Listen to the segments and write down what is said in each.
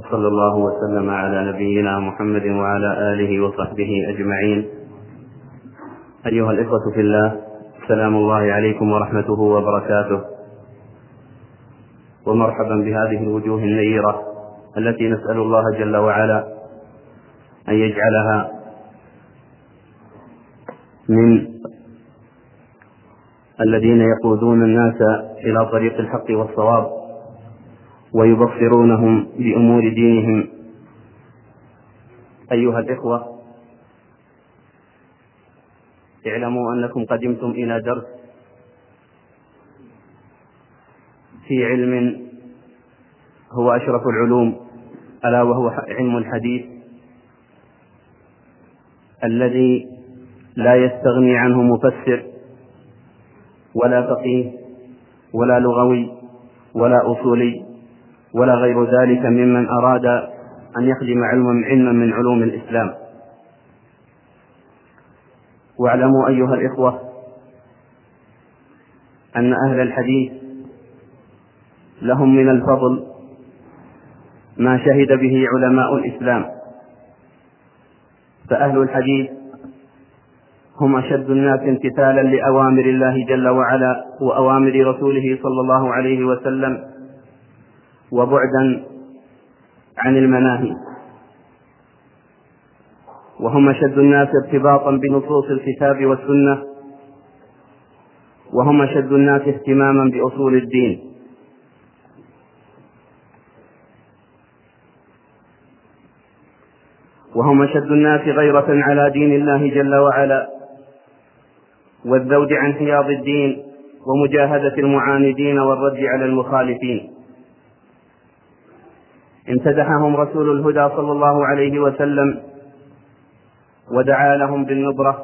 وصلى الله وسلم على نبينا محمد وعلى آله وصحبه أجمعين. أيها الإخوة في الله، سلام الله عليكم ورحمته وبركاته، ومرحبا بهذه الوجوه النيرة التي نسأل الله جل وعلا أن يجعلها من الذين يقودون الناس إلى طريق الحق والصواب ويبصرونهم بأمور دينهم. أيها الإخوة، اعلموا أنكم قدمتم إلى درس في علم هو أشرف العلوم، ألا وهو علم الحديث، الذي لا يستغني عنه مفسر ولا فقيه ولا لغوي ولا أصولي ولا غير ذلك ممن أراد أن يخدم علما من علوم الإسلام. واعلموا أيها الإخوة أن أهل الحديث لهم من الفضل ما شهد به علماء الإسلام، فأهل الحديث هم أشد الناس امتثالا لأوامر الله جل وعلا وأوامر رسوله صلى الله عليه وسلم، وبعدا عن المناهي، وهم أشد الناس ارتباطا بنصوص الكتاب والسنة، وهم أشد الناس اهتماما بأصول الدين. وهم أشد الناس غيرة على دين الله جل وعلا والذود عن حياض الدين ومجاهدة المعاندين والرد على المخالفين. امتدحهم رسول الهدى صلى الله عليه وسلم ودعا لهم بالنبرة،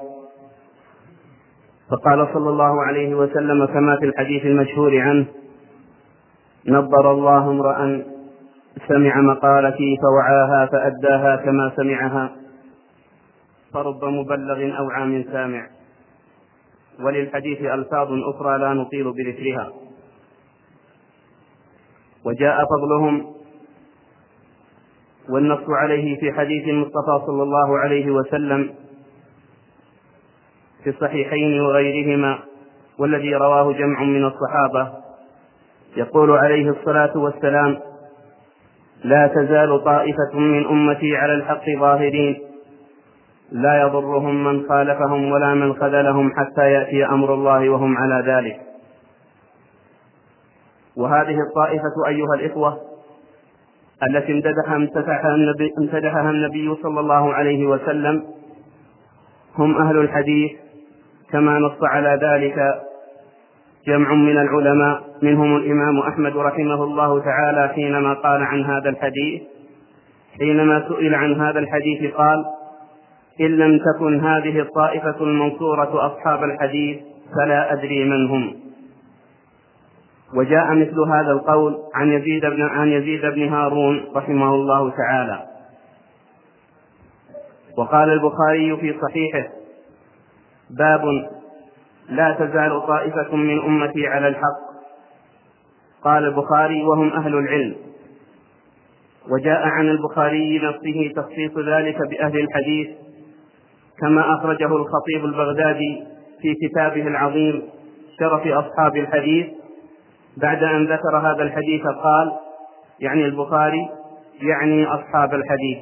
فقال صلى الله عليه وسلم كما في الحديث المشهور عنه: نضر الله امرأ سمع مقالتي فوعاها فأداها كما سمعها، فرب مبلغ أوعى من سامع. وللحديث ألفاظ أخرى لا نطيل بذكرها. وجاء فضلهم والنص عليه في حديث المصطفى صلى الله عليه وسلم في الصحيحين وغيرهما، والذي رواه جمع من الصحابة، يقول عليه الصلاة والسلام: لا تزال طائفة من أمتي على الحق ظاهرين لا يضرهم من خالفهم ولا من خذلهم حتى يأتي أمر الله وهم على ذلك. وهذه الطائفة أيها الإخوة التي امتدحها النبي صلى الله عليه وسلم هم أهل الحديث، كما نص على ذلك جمع من العلماء، منهم الإمام أحمد رحمه الله تعالى حينما قال عن هذا الحديث، حينما سئل عن هذا الحديث قال: إن لم تكن هذه الطائفة المنصورة أصحاب الحديث فلا أدري من هم. وجاء مثل هذا القول عن يزيد بن هارون رحمه الله تعالى. وقال البخاري في صحيحه: باب لا تزال طائفة من أمتي على الحق. قال البخاري: وهم أهل العلم. وجاء عن البخاري نفسه تخصيص ذلك بأهل الحديث، كما أخرجه الخطيب البغدادي في كتابه العظيم شرف أصحاب الحديث، بعد أن ذكر هذا الحديث قال: يعني البخاري يعني أصحاب الحديث.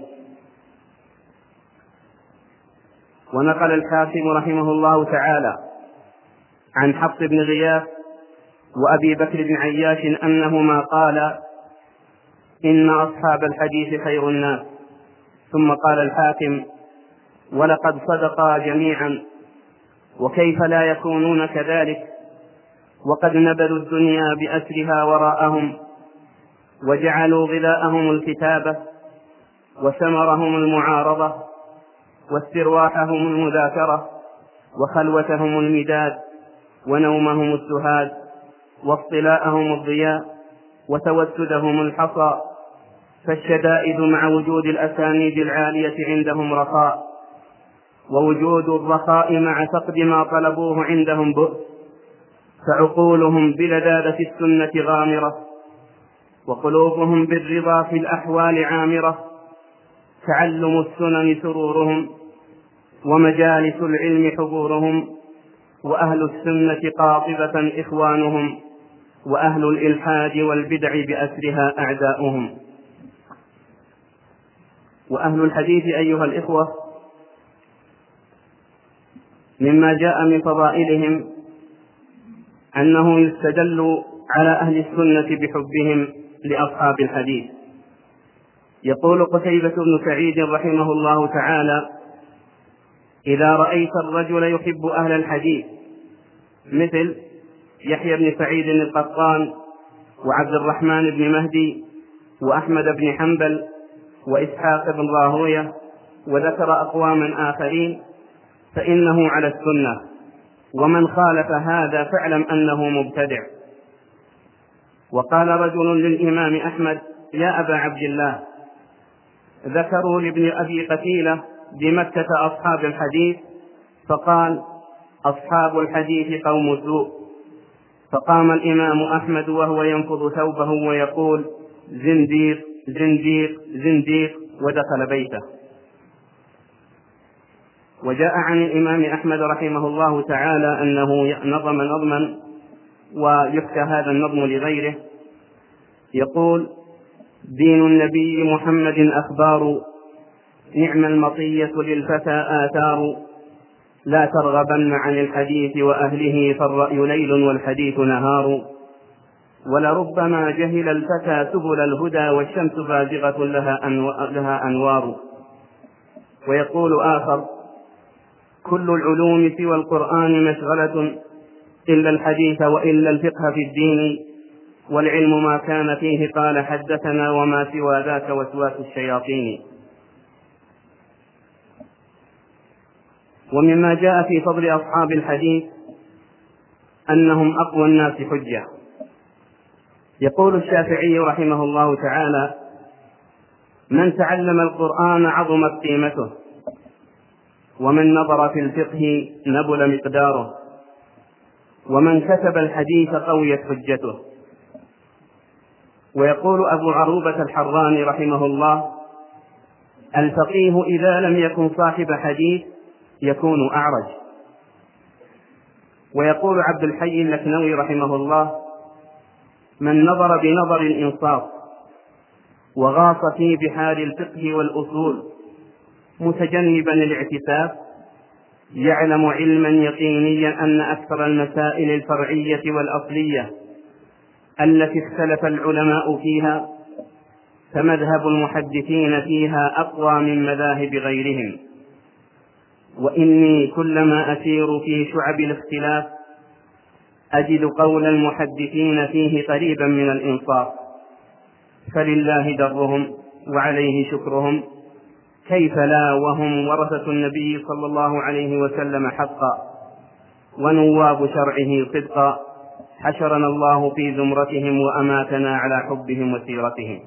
ونقل الحاكم رحمه الله تعالى عن حفص بن غياث وأبي بكر بن عياش أنهما قال: إن أصحاب الحديث خير الناس. ثم قال الحاكم: ولقد صدقا جميعا، وكيف لا يكونون كذلك، وقد نبذوا الدنيا بأسرها وراءهم، وجعلوا غذاءهم الكتابة، وثمرهم المعارضة، واسترواحهم المذاكرة، وخلوتهم المداد، ونومهم السهاد، واصطلاءهم الضياء، وتوسدهم الحصى. فالشدائد مع وجود الأسانيد العالية عندهم رخاء، ووجود الرخاء مع فقد ما طلبوه عندهم بؤس، فعقولهم بلذاذة السنة غامرة، وقلوبهم بالرضا في الأحوال عامرة، تعلم السنن سرورهم، ومجالس العلم حضورهم، وأهل السنة قاطبة إخوانهم، وأهل الإلحاد والبدع بأسرها أعداؤهم. وأهل الحديث أيها الإخوة مما جاء من فضائلهم أنه يستدل على أهل السنة بحبهم لأصحاب الحديث. يقول قتيبة بن سعيد رحمه الله تعالى: إذا رأيت الرجل يحب أهل الحديث مثل يحيى بن سعيد القطان، وعبد الرحمن بن مهدي، وأحمد بن حنبل، وإسحاق بن راهوية، وذكر أقواما آخرين، فإنه على السنة، ومن خالف هذا فاعلم أنه مبتدع. وقال رجل للإمام أحمد: يا أبا عبد الله، ذكروا لابن أبي قتيلة بمكة أصحاب الحديث، فقال: أصحاب الحديث قوم سوء. فقام الإمام أحمد وهو ينفض ثوبه ويقول: زنديق زنديق زنديق، ودخل بيته. وجاء عن الإمام أحمد رحمه الله تعالى أنه نظم نظما، ويحكى هذا النظم لغيره، يقول: دين النبي محمد أخبار، نعم المطية للفتى آثار، لا ترغبن عن الحديث وأهله، فالرأي ليل والحديث نهار، ولربما جهل الفتى سبل الهدى، والشمس بازغة لها أنوار. ويقول آخر: كل العلوم سوى القرآن مشغلة، إلا الحديث وإلا الفقه في الدين، والعلم ما كان فيه قال حدثنا، وما سوى ذاك وسواس الشياطين. ومما جاء في فضل أصحاب الحديث أنهم أقوى الناس حجة. يقول الشافعي رحمه الله تعالى: من تعلم القرآن عظمت قيمته، ومن نظر في الفقه نبل مقداره، ومن كتب الحديث قويت حجته. ويقول أبو عروبة الحراني رحمه الله: الفقيه إذا لم يكن صاحب حديث يكون أعرج. ويقول عبد الحي اللكنوي رحمه الله: من نظر بنظر الإنصاف، وغاص في بحار الفقه والأصول، متجنبا الاعتساف، يعلم علما يقينيا أن أكثر المسائل الفرعية والأصلية التي اختلف العلماء فيها، فمذهب المحدثين فيها أقوى من مذاهب غيرهم. وإني كلما أسير في شعب الاختلاف أجد قول المحدثين فيه قريبا من الإنصاف، فلله درهم وعليه شكرهم، كيف لا وهم ورثة النبي صلى الله عليه وسلم حقا، ونواب شرعه صدقا، حشرنا الله في زمرتهم وأماتنا على حبهم وسيرتهم.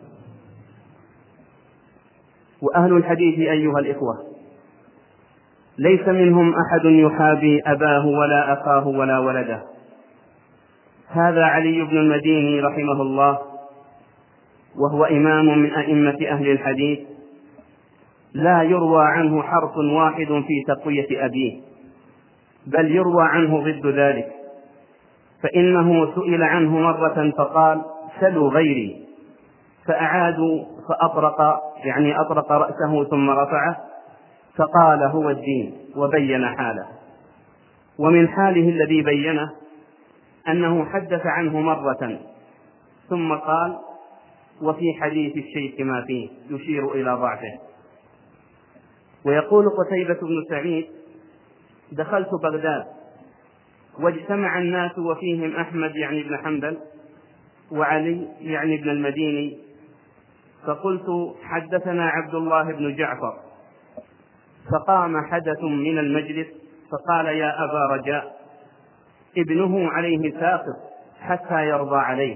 وأهل الحديث أيها الإخوة ليس منهم أحد يحابي أباه ولا أخاه ولا ولده. هذا علي بن المديني رحمه الله، وهو إمام من أئمة أهل الحديث، لا يروى عنه حرف واحد في تقوية أبيه، بل يروى عنه ضد ذلك. فإنه سئل عنه مرة فقال: سلوا غيري، فأعادوا أطرق رأسه ثم رفعه، فقال: هو الدين، وبين حاله. ومن حاله الذي بينه أنه حدث عنه مرة ثم قال: وفي حديث الشيخ ما فيه، يشير إلى ضعفه. ويقول قتيبة بن سعيد: دخلت بغداد واجتمع الناس وفيهم أحمد يعني بن حنبل، وعلي يعني بن المديني، فقلت: حدثنا عبد الله بن جعفر. فقام حدث من المجلس فقال: يا أبا رجاء، ابنه عليه ساقط حتى يرضى عليه.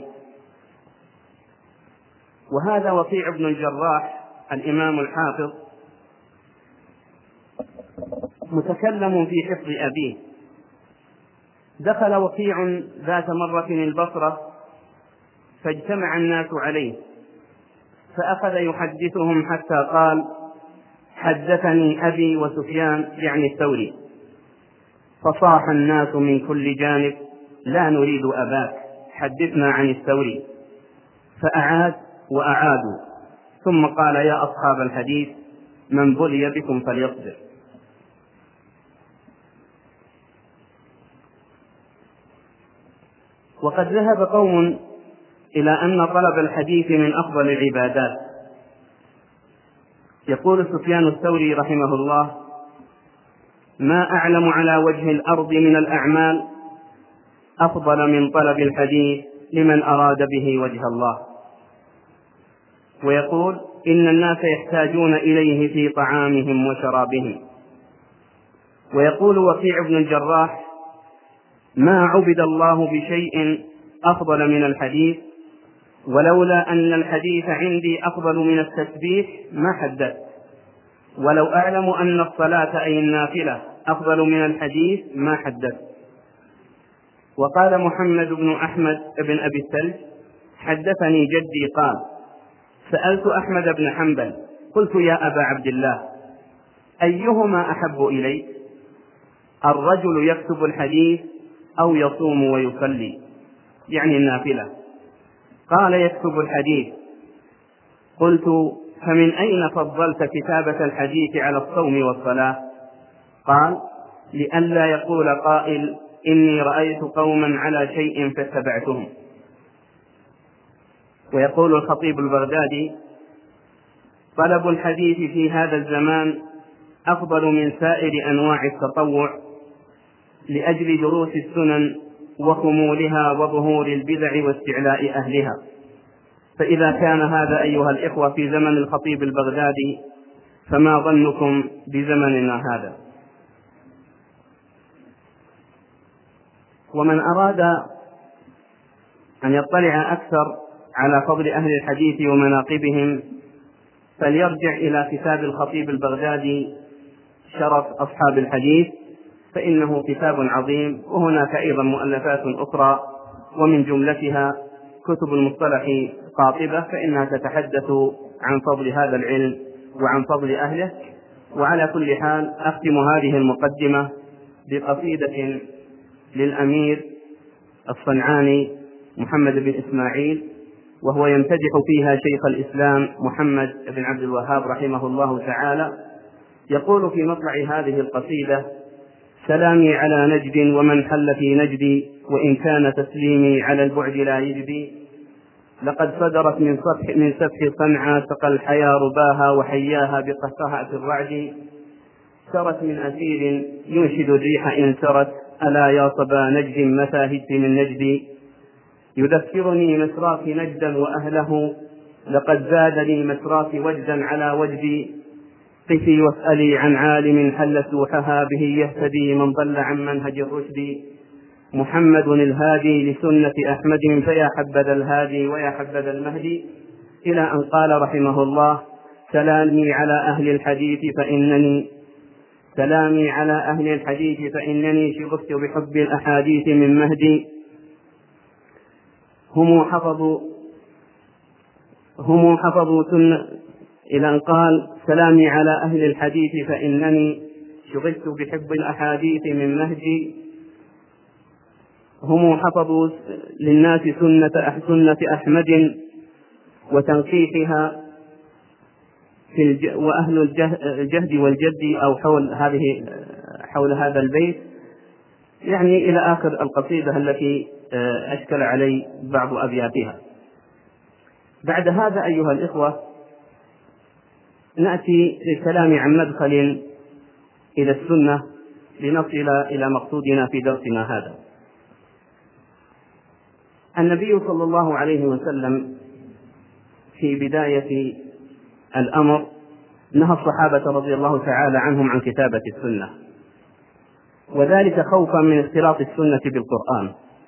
وهذا وكيع بن الجراح الإمام الحافظ متكلم في حفظ أبيه. دخل وكيع ذات مرة البصرة فاجتمع الناس عليه، فأخذ يحدثهم حتى قال: حدثني أبي وسفيان يعني الثوري. فصاح الناس من كل جانب: لا نريد أباك، حدثنا عن الثوري. فأعاد وأعادوا، ثم قال: يا أصحاب الحديث، من بلي بكم فليصبر. وقد ذهب قوم إلى أن طلب الحديث من أفضل العبادات. يقول سفيان الثوري رحمه الله: ما أعلم على وجه الأرض من الأعمال أفضل من طلب الحديث لمن أراد به وجه الله. ويقول: إن الناس يحتاجون إليه في طعامهم وشرابهم. ويقول وكيع بن الجراح: ما عبد الله بشيء أفضل من الحديث، ولولا أن الحديث عندي أفضل من التسبيح ما حدثت، ولو أعلم أن الصلاة أي النافلة أفضل من الحديث ما حدثت. وقال محمد بن أحمد بن أبي الثلج: حدثني جدي قال: سألت أحمد بن حنبل قلت: يا أبا عبد الله، أيهما أحب إليك، الرجل يكتب الحديث أو يصوم ويصلي، يعني النافلة؟ قال: يكتب الحديث. قلت: فمن أين فضلت كتابة الحديث على الصوم والصلاة؟ قال: لئلا يقول قائل إني رأيت قوما على شيء فاتبعتهم. ويقول الخطيب البغدادي: طلب الحديث في هذا الزمان أفضل من سائر أنواع التطوع، لأجل دروس السنن وخمولها وظهور البدع واستعلاء أهلها. فإذا كان هذا أيها الإخوة في زمن الخطيب البغدادي، فما ظنكم بزمننا هذا؟ ومن أراد أن يطلع أكثر على فضل أهل الحديث ومناقبهم فليرجع إلى كتاب الخطيب البغدادي شرف أصحاب الحديث، فإنه كتاب عظيم. وهناك أيضا مؤلفات أخرى، ومن جملتها كتب المصطلح قاطبة، فإنها تتحدث عن فضل هذا العلم وعن فضل أهله. وعلى كل حال أختم هذه المقدمة بقصيدة للأمير الصنعاني محمد بن إسماعيل، وهو يمتدح فيها شيخ الإسلام محمد بن عبد الوهاب رحمه الله تعالى. يقول في مطلع هذه القصيدة: سلامي على نجد ومن حل في نجدي، وإن كان تسليمي على البعد لا يجدي. لقد صدرت من سفح صنعا سقى الحيا رباها، وحياها بقهقهة الرعد. سرت من أسير ينشد الريح إن سرت، ألا يا صبا نجد متى هجت من نجدي. يذكرني مسراك نجدا وأهله، لقد زادني مسراك وجدا على وجدي. قفي واسألي عن عالم حل سوحها، به يهتدي من ضل عن منهج الرشد. محمد الهادي لسنة أحمد، فيا حبذا الهادي ويا حبذا المهدي. إلى أن قال رحمه الله: سلامي على أهل الحديث فإنني شغفت بحب الأحاديث من مهدي. هم حفظوا سنة. إلى أن قال: سلامي على أهل الحديث فإنني شغلت بحب الأحاديث من مهدي. هم حفظوا للناس سنة أحمد وتنقيحها وأهل الجهد والجد، أو حول هذا البيت، يعني إلى آخر القصيدة التي أشكل علي بعض أبياتها. بعد هذا أيها الإخوة نأتي للكلام عن مدخل إلى السنة لنصل إلى مقصودنا في درسنا هذا. النبي صلى الله عليه وسلم في بداية الأمر نهى الصحابة رضي الله تعالى عنهم عن كتابة السنة، وذلك خوفا من اختلاط السنة بالقرآن.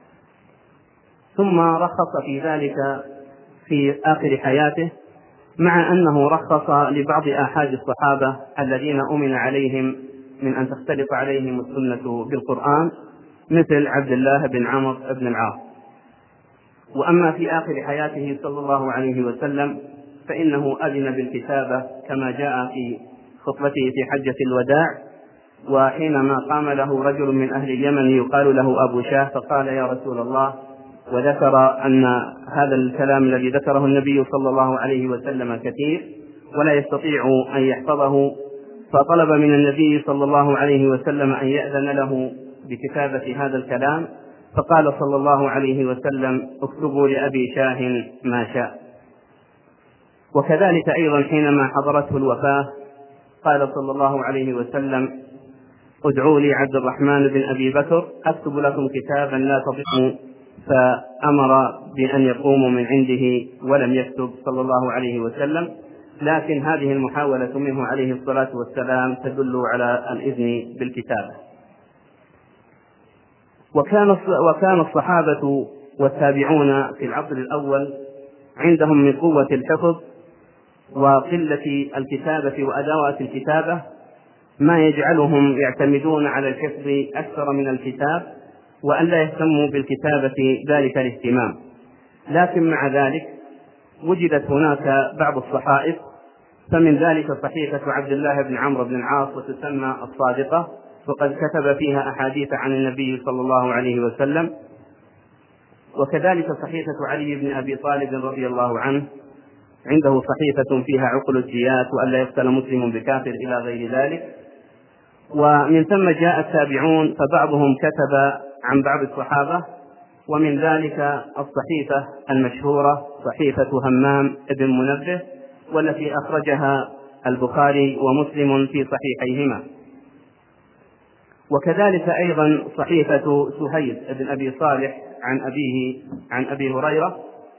ثم رخص في ذلك في آخر حياته، مع أنه رخص لبعض آحاد الصحابة الذين أمن عليهم من أن تختلط عليهم السنة بالقرآن، مثل عبد الله بن عمرو بن العاص. وأما في آخر حياته صلى الله عليه وسلم فإنه أذن بالكتابة كما جاء في خطبته في حجة الوداع، وحينما قام له رجل من أهل اليمن يقال له أبو شاه فقال يا رسول الله، وذكر أن هذا الكلام الذي ذكره النبي صلى الله عليه وسلم كثير ولا يستطيع أن يحفظه، فطلب من النبي صلى الله عليه وسلم أن يأذن له بكتابة هذا الكلام، فقال صلى الله عليه وسلم اكتبوا لأبي شاه ما شاء. وكذلك أيضا حينما حضرته الوفاة قال صلى الله عليه وسلم ادعوا لي عبد الرحمن بن أبي بكر أكتب لكم كتابا لا تضيعوا، فأمر بأن يقوموا من عنده ولم يكتب صلى الله عليه وسلم، لكن هذه المحاولة منه عليه الصلاة والسلام تدل على الإذن بالكتابة. وكان الصحابة والتابعون في العصر الأول عندهم من قوة الحفظ وقلة الكتابة وأدوات الكتابة ما يجعلهم يعتمدون على الحفظ أكثر من الكتاب، وأن لا يهتموا بالكتابة ذلك الاهتمام. لكن مع ذلك وجدت هناك بعض الصحائف، فمن ذلك صحيفة عبد الله بن عمرو بن العاص وتسمى الصادقة، وقد كتب فيها أحاديث عن النبي صلى الله عليه وسلم. وكذلك صحيفة علي بن أبي طالب رضي الله عنه، عنده صحيفة فيها عقل الجيات وألا يقتل مسلم بكافر إلى غير ذلك. ومن ثم جاء التابعون فبعضهم كتب عن بعض الصحابة، ومن ذلك الصحيفة المشهورة صحيفة همام بن منبه، والتي أخرجها البخاري ومسلم في صحيحيهما. وكذلك أيضا صحيفة سهيل بن أبي صالح عن أبيه عن أبي هريرة.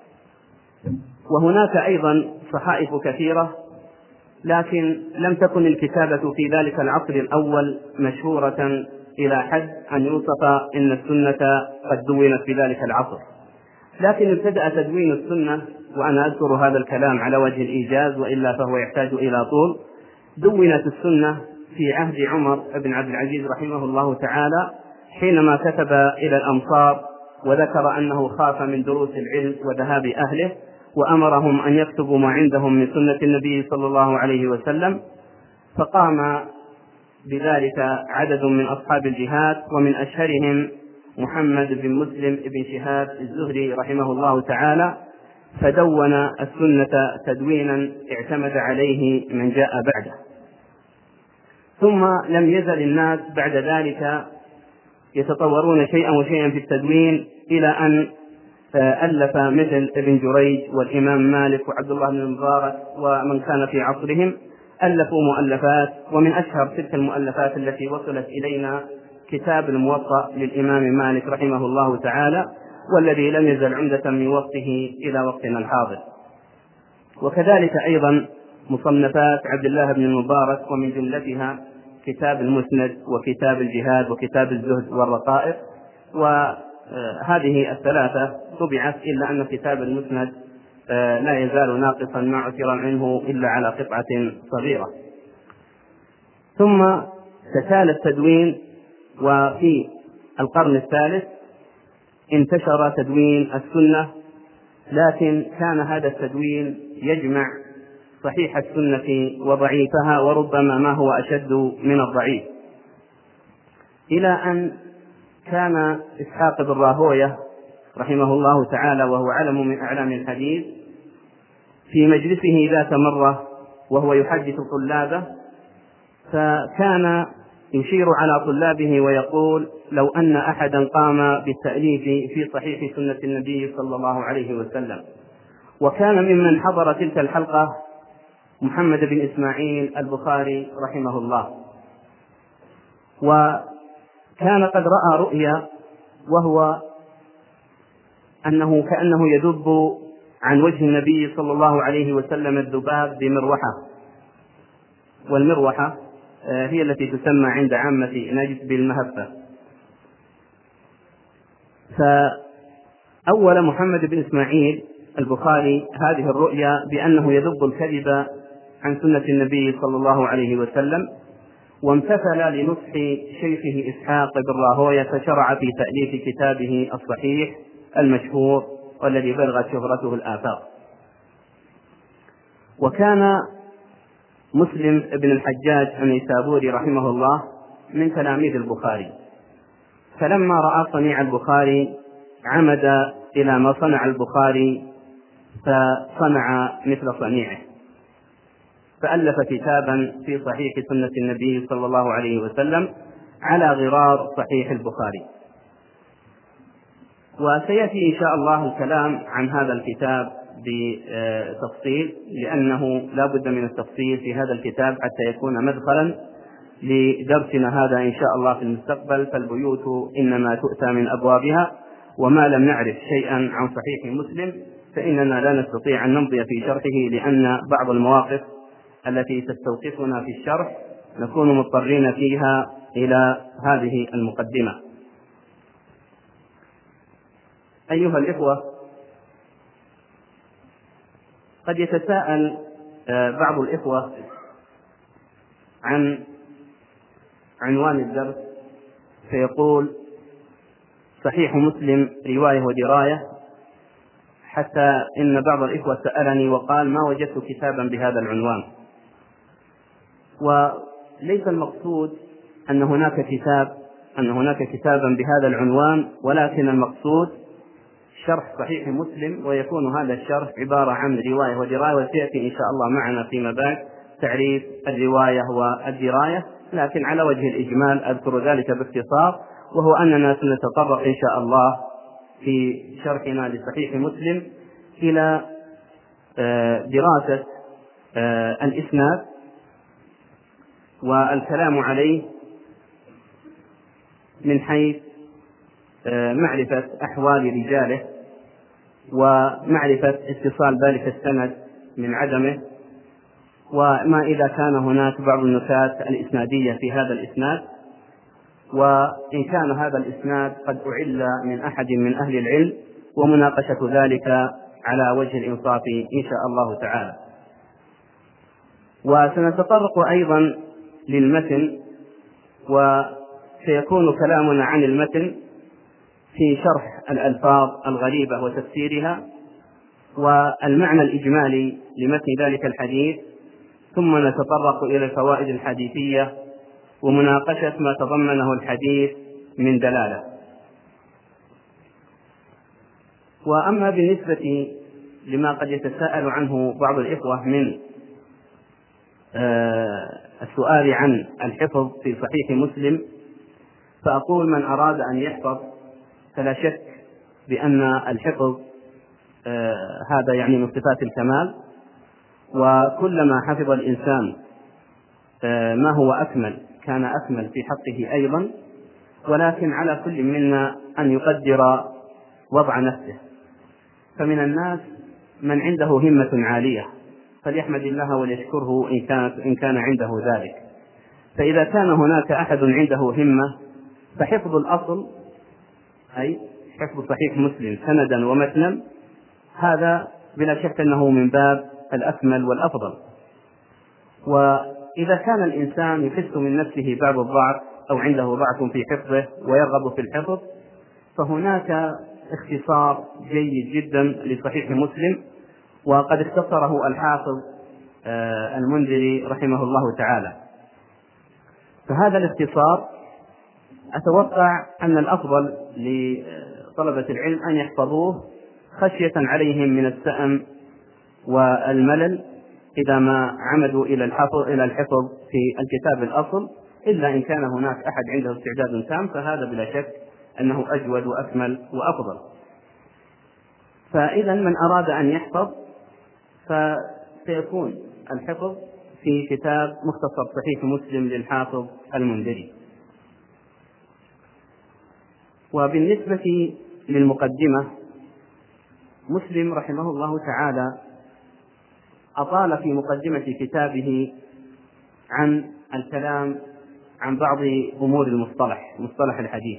وهناك أيضا صحائف كثيرة، لكن لم تكن الكتابة في ذلك العصر الأول مشهورة إلى حد أن يوصف إن السنة قد دونت في ذلك العصر. لكن ابتدأ تدوين السنة، وأنا أذكر هذا الكلام على وجه الإيجاز وإلا فهو يحتاج إلى طول. دونت السنة في عهد عمر بن عبد العزيز رحمه الله تعالى، حينما كتب إلى الأمصار وذكر أنه خاف من دروس العلم وذهاب أهله، وأمرهم أن يكتبوا ما عندهم من سنة النبي صلى الله عليه وسلم. فقام بذلك عدد من أصحاب الجهاد، ومن أشهرهم محمد بن مسلم بن شهاب الزهري رحمه الله تعالى، فدون السنة تدوينا اعتمد عليه من جاء بعده. ثم لم يزل الناس بعد ذلك يتطورون شيئا وشيئا في التدوين، إلى أن ألف مثل ابن جريج والإمام مالك وعبد الله بن المبارك ومن كان في عصرهم ألفوا مؤلفات. ومن أشهر تلك المؤلفات التي وصلت إلينا كتاب الموطأ للإمام مالك رحمه الله تعالى، والذي لم يزل عمدة من وقته إلى وقتنا الحاضر. وكذلك أيضا مصنفات عبد الله بن المبارك، ومن جملتها كتاب المسند وكتاب الجهاد وكتاب الزهد والرقائق. وهذه الثلاثة طبعت، إلا أن كتاب المسند لا يزال ناقصا ما عثر عنه إلا على قطعة صغيرة. ثم تتالى التدوين، وفي القرن الثالث انتشر تدوين السنة، لكن كان هذا التدوين يجمع صحيح السنة وضعيفها، وربما ما هو أشد من الضعيف، إلى أن كان إسحاق بن راهوية رحمه الله تعالى، وهو علم من أعلام الحديث، في مجلسه ذات مرة وهو يحدث طلابه، فكان يشير على طلابه ويقول لو أن أحدا قام بالتأليف في صحيح سنة النبي صلى الله عليه وسلم. وكان ممن حضر تلك الحلقة محمد بن إسماعيل البخاري رحمه الله، وكان قد رأى رؤيا، وهو أنه كأنه يدب عن وجه النبي صلى الله عليه وسلم الذباب بمروحة، والمروحة هي التي تسمى عند عامة نجد بالمهفة. فأول محمد بن إسماعيل البخاري هذه الرؤيا بأنه يذب الكذب عن سنة النبي صلى الله عليه وسلم، وامتثل لنصح شيخه إسحاق بن راهوية، فشرع في تأليف كتابه الصحيح المشهور والذي بلغت شهرته الآفاق. وكان مسلم بن الحجاج النيسابوري رحمه الله من تلاميذ البخاري، فلما رأى صنيع البخاري عمد إلى ما صنع البخاري فصنع مثل صنيعه، فألف كتابا في صحيح سنة النبي صلى الله عليه وسلم على غرار صحيح البخاري. وسيأتي إن شاء الله الكلام عن هذا الكتاب بتفصيل، لأنه لا بد من التفصيل في هذا الكتاب حتى يكون مدخلا لدرسنا هذا إن شاء الله في المستقبل. فالبيوت إنما تؤتى من أبوابها، وما لم نعرف شيئا عن صحيح مسلم فإننا لا نستطيع أن نمضي في شرحه، لأن بعض المواقف التي تستوقفنا في الشرح نكون مضطرين فيها إلى هذه المقدمة. أيها الإخوة، قد يتساءل بعض الإخوة عن عنوان الدرس فيقول: صحيح مسلم رواية ودراية، حتى إن بعض الإخوة سألني وقال: ما وجدت كتابا بهذا العنوان. وليس المقصود أن هناك كتابا بهذا العنوان، ولكن المقصود شرح صحيح مسلم، ويكون هذا الشرح عبارة عن رواية ودراية، وسيأتي إن شاء الله معنا فيما بعد تعريف الرواية والدراية، لكن على وجه الإجمال أذكر ذلك باختصار، وهو أننا سنتطرق إن شاء الله في شرحنا لصحيح مسلم إلى دراسة الإسناد والكلام عليه من حيث معرفة أحوال رجاله، ومعرفة اتصال ذلك السند من عدمه، وما إذا كان هناك بعض النكات الإسنادية في هذا الإسناد، وإن كان هذا الإسناد قد أعل من أحد من أهل العلم، ومناقشة ذلك على وجه الإنصاف إن شاء الله تعالى. وسنتطرق أيضا للمتن، وسيكون كلامنا عن المتن في شرح الألفاظ الغريبة وتفسيرها والمعنى الإجمالي لمتن ذلك الحديث، ثم نتطرق إلى الفوائد الحديثية ومناقشة ما تضمنه الحديث من دلالة. وأما بالنسبة لما قد يتساءل عنه بعض الإخوة من السؤال عن الحفظ في صحيح مسلم، فأقول: من أراد أن يحفظ فلا شك بأن الحفظ هذا يعني من صفات الكمال، وكلما حفظ الإنسان ما هو أكمل كان أكمل في حقه أيضا، ولكن على كل منا أن يقدر وضع نفسه. فمن الناس من عنده همة عالية فليحمد الله وليشكره إن كان عنده ذلك. فإذا كان هناك أحد عنده همة فحفظ الأصل، أي حفظ صحيح مسلم سندا ومتنا، هذا بلا شك أنه من باب الأكمل والأفضل. وإذا كان الإنسان يحس من نفسه بعض الضعف أو عنده ضعف في حفظه ويرغب في الحفظ، فهناك اختصار جيد جدا لصحيح مسلم، وقد اختصره الحافظ المنذري رحمه الله تعالى. فهذا الاختصار أتوقع أن الأفضل لطلبة العلم أن يحفظوه خشية عليهم من السأم والملل إذا ما عمدوا إلى الحفظ في الكتاب الأصل، إلا إن كان هناك أحد عنده استعداد تام، فهذا بلا شك أنه أجود وأكمل وأفضل. فإذا من أراد أن يحفظ فسيكون الحفظ في كتاب مختصر صحيح مسلم للحافظ المنذري. وبالنسبة للمقدمة، مسلم رحمه الله تعالى أطال في مقدمة كتابه عن الكلام عن بعض أمور مصطلح الحديث،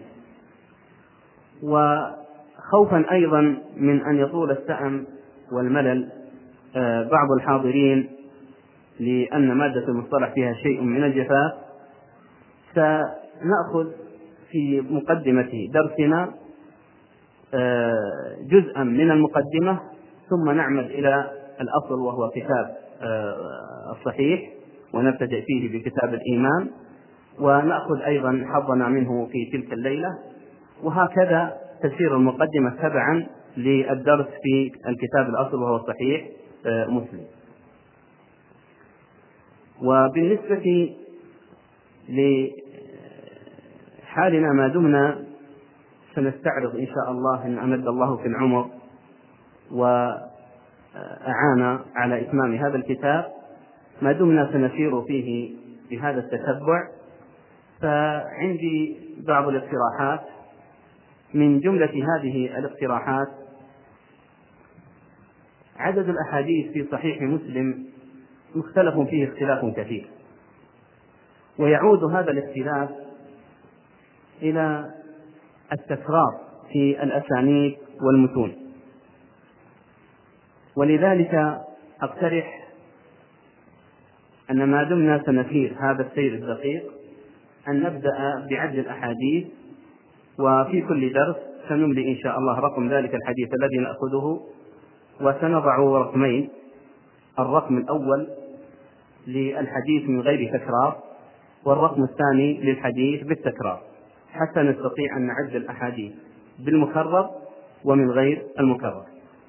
وخوفا أيضا من أن يطول السأم والملل بعض الحاضرين لأن مادة المصطلح فيها شيء من الجفاف، سنأخذ في مقدمة درسنا جزءا من المقدمة ثم نعمد إلى الأصل وهو كتاب الصحيح، ونبتدئ فيه بكتاب الإيمان، ونأخذ أيضا حظنا منه في تلك الليلة، وهكذا تسير المقدمة تبعا للدرس في الكتاب الأصل وهو صحيح مسلم. وبالنسبة لحالنا ما دمنا سنستعرض إن شاء الله إن أمد الله في العمر وأعان على إتمام هذا الكتاب، ما دمنا سنسير فيه بهذا التتبع، فعندي بعض الاقتراحات. من جملة هذه الاقتراحات عدد الأحاديث في صحيح مسلم مختلف فيه اختلاف كثير، ويعود هذا الاختلاف إلى التكرار في الأسانيد والمتون. ولذلك أقترح أن ما دمنا سنسير هذا السير الدقيق أن نبدأ بعد الأحاديث، وفي كل درس سنملي إن شاء الله رقم ذلك الحديث الذي نأخذه، وسنضع رقمين: الرقم الأول للحديث من غير تكرار، والرقم الثاني للحديث بالتكرار، حتى نستطيع أن نعد الأحاديث بالمكرر ومن غير المكرر.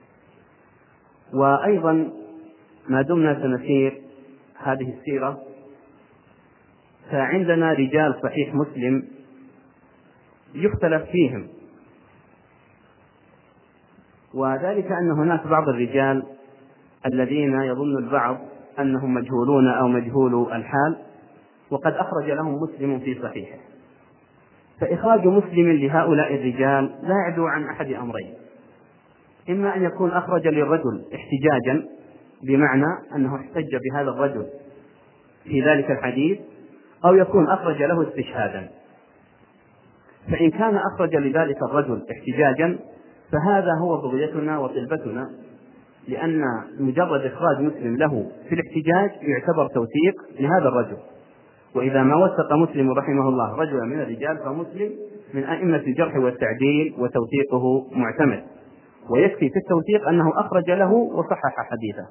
وأيضا ما دمنا سنسير هذه السيرة، فعندنا رجال صحيح مسلم يختلف فيهم، وذلك أن هناك بعض الرجال الذين يظن البعض أنهم مجهولون أو مجهول الحال، وقد أخرج لهم مسلم في صحيحه. فإخراج مسلم لهؤلاء الرجال لا يعدو عن أحد أمرين: إما أن يكون أخرج للرجل احتجاجا، بمعنى أنه احتج بهذا الرجل في ذلك الحديث، أو يكون أخرج له استشهادا. فإن كان أخرج لذلك الرجل احتجاجا فهذا هو بغيتنا وطلبتنا، لأن مجرد إخراج مسلم له في الاحتجاج يعتبر توثيق لهذا الرجل، وإذا ما وثق مسلم رحمه الله رجلا من الرجال فمسلم من أئمة الجرح والتعديل وتوثيقه معتمد، ويكفي في التوثيق أنه أخرج له وصحح حديثه.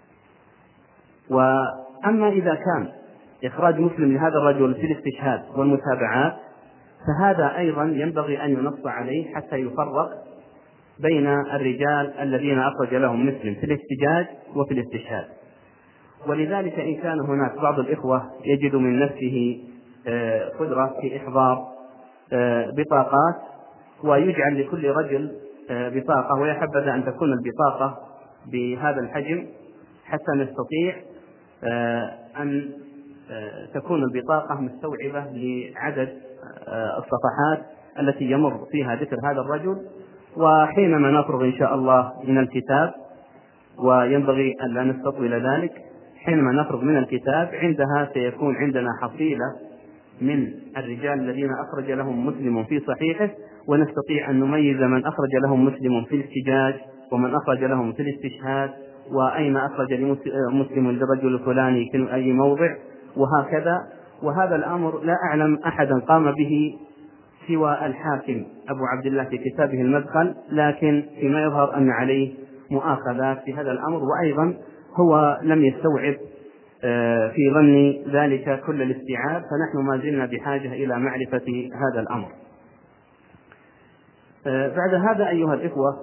وأما إذا كان إخراج مسلم لهذا الرجل في الاستشهاد والمتابعات فهذا أيضا ينبغي أن ينص عليه حتى يفرق بين الرجال الذين أخرج لهم مسلم في الاحتجاج وفي الاستشهاد. ولذلك إن كان هناك بعض الإخوة يجد من نفسه قدرة في إحضار بطاقات، ويجعل لكل رجل بطاقة، ويا حبذا أن تكون البطاقة بهذا الحجم حتى نستطيع أن تكون البطاقة مستوعبة لعدد الصفحات التي يمر فيها ذكر هذا الرجل. وحينما نفرغ إن شاء الله من الكتاب، وينبغي أن لا نستطيل ذلك، حينما نفرغ من الكتاب عندها سيكون عندنا حصيلة من الرجال الذين أخرج لهم مسلم في صحيحه، ونستطيع أن نميز من أخرج لهم مسلم في الاحتجاج ومن أخرج لهم في الاستشهاد، وأين أخرج مسلم للرجل الفلاني في أي موضع، وهكذا. وهذا الأمر لا أعلم أحدا قام به سوى الحاكم أبو عبد الله في كتابه المدخل، لكن فيما يظهر أن عليه مؤاخذات في هذا الأمر، وأيضا هو لم يستوعب في ظني ذلك كل الاستيعاب، فنحن ما زلنا بحاجة إلى معرفة هذا الأمر. بعد هذا أيها الإخوة،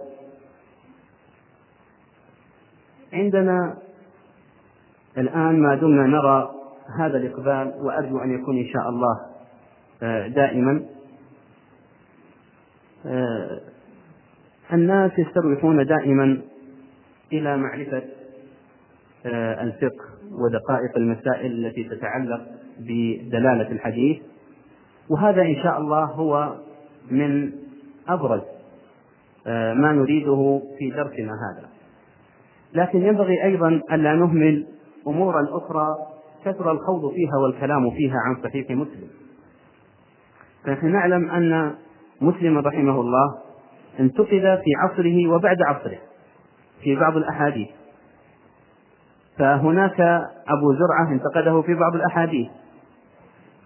عندنا الآن ما دمنا نرى هذا الإقبال، وأرجو أن يكون إن شاء الله دائما، الناس يستريحون دائما إلى معرفة الفقه ودقائق المسائل التي تتعلق بدلالة الحديث، وهذا إن شاء الله هو من أبرز ما نريده في درسنا هذا. لكن ينبغي أيضا ألا نهمل أمورا أخرى كثر الخوض فيها والكلام فيها عن صحيح مسلم. فنحن نعلم أن مسلم رحمه الله انتقد في عصره وبعد عصره في بعض الأحاديث، فهناك أبو زرعة انتقده في بعض الأحاديث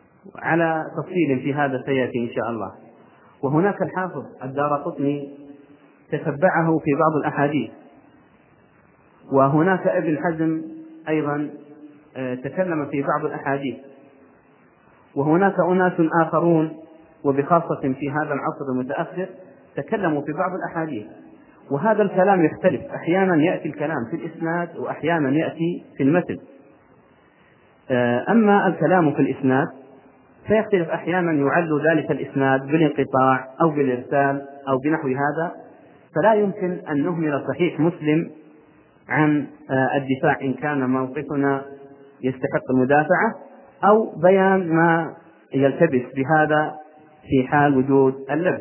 على تفصيل في هذا سيأتي إن شاء الله، وهناك الحافظ الدارقطني تتبعه في بعض الأحاديث. وهناك ابن حزم أيضا تكلم في بعض الأحاديث. وهناك أناس آخرون وبخاصة في هذا العصر المتأخر تكلموا في بعض الأحاديث. وهذا الكلام يختلف، أحيانا يأتي الكلام في الإسناد وأحيانا يأتي في المتن. أما الكلام في الإسناد فيختلف، أحيانا يعل ذلك الإسناد بالانقطاع أو بالإرسال أو بنحو هذا، فلا يمكن أن نهمل صحيح مسلم عن الدفاع إن كان موقفنا يستحق المدافعة، أو بيان ما يلتبس بهذا في حال وجود اللبس.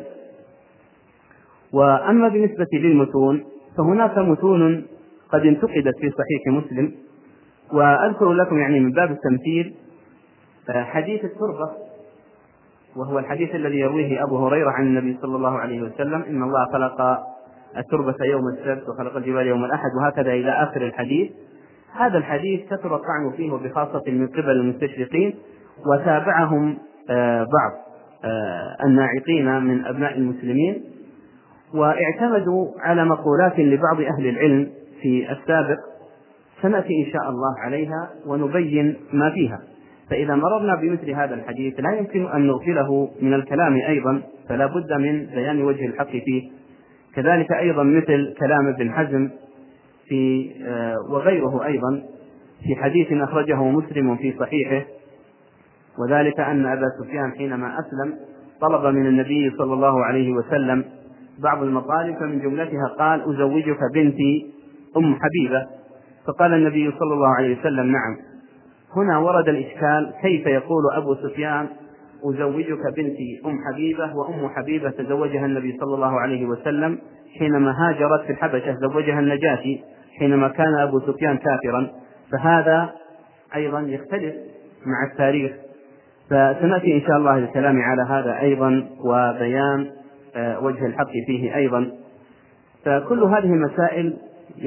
وأما بالنسبة للمتون فهناك متون قد انتقدت في صحيح مسلم. وأذكر لكم يعني من باب التمثيل حديث التربة، وهو الحديث الذي يرويه أبو هريرة عن النبي صلى الله عليه وسلم: إن الله خلق التربة يوم السبت وخلق الجبال يوم الأحد، وهكذا إلى آخر الحديث. هذا الحديث كثر الطعن فيه وبخاصة من قبل المستشرقين، وتابعهم بعض الناعقين من أبناء المسلمين، واعتمدوا على مقولات لبعض أهل العلم في السابق، سنأتي إن شاء الله عليها ونبين ما فيها. فإذا مررنا بمثل هذا الحديث لا يمكن أن نغفله من الكلام أيضا، فلا بد من بيان وجه الحق فيه. كذلك أيضا مثل كلام ابن حزم في وغيره أيضا في حديث أخرجه مسلم في صحيحه، وذلك أن أبا سفيان حينما أسلم طلب من النبي صلى الله عليه وسلم بعض المطالب، فمن جملتها قال: أزوجك بنتي أم حبيبة. فقال النبي صلى الله عليه وسلم: نعم. هنا ورد الإشكال: كيف يقول أبو سفيان أزوجك بنتي أم حبيبة، وأم حبيبة تزوجها النبي صلى الله عليه وسلم حينما هاجرت في الحبشة، زوجها النجاشي حينما كان أبو سفيان كافرا. فهذا أيضا يختلف مع التاريخ، فسنأتي إن شاء الله للكلام على هذا أيضا وبيان وجه الحق فيه أيضا. فكل هذه المسائل